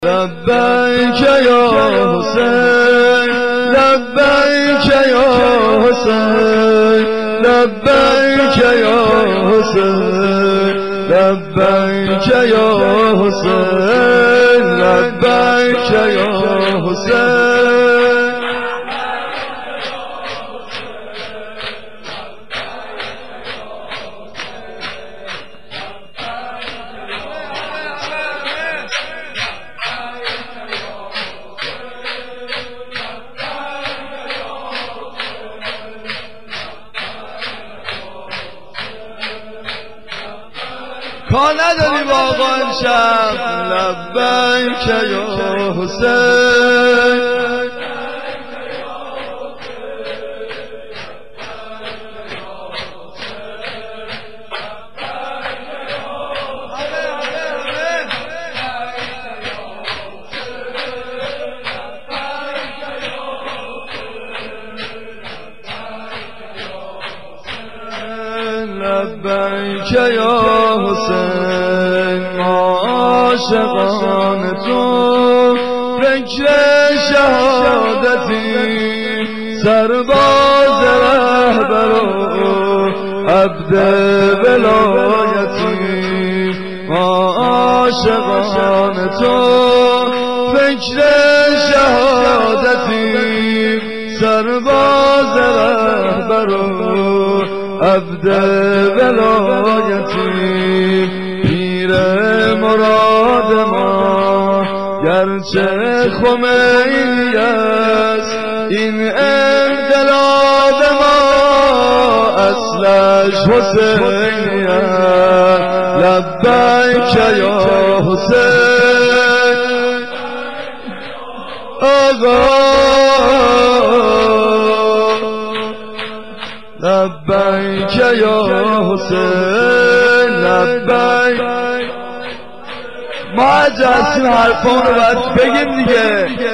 لبیک یا حسین لبیک یا حسین لبیک یا حسین لبیک یا حسین لبیک یا حسین کار نداری با آقا امشب لبیک یا حسین لبیک یا حسین ما عاشقان تو فکر شهادتی سرباز رهبر و عبد ولایتی ما عاشقان تو فکر شهادتی سرباز رهبر و عبد ولایتی پیر مراد ما گرچه خمینی است این انقلاب ما اصلش حسینی است لبیک یا حسین آقا لبیک یا حسین لبیک ما عجزیم حرفان رو باید بگیم دیگه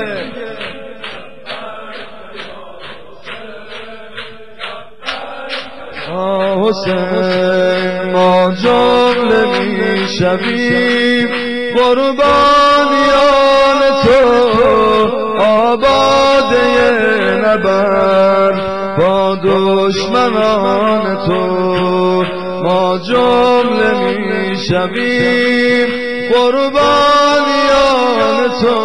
حسین ما جمله می شویم قربانیان تو آباده نبرد با دشمنان تو ما جمله می شویم قربانیان تو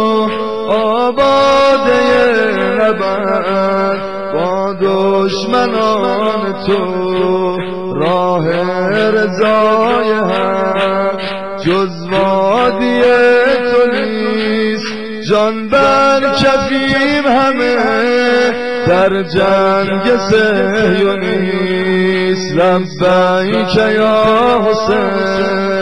آباده نبرد با دشمنان تو راه رضای حق جز وادی تو نیست جان بر کفیم همه در جنگ صهیونیست لبیک یا حسین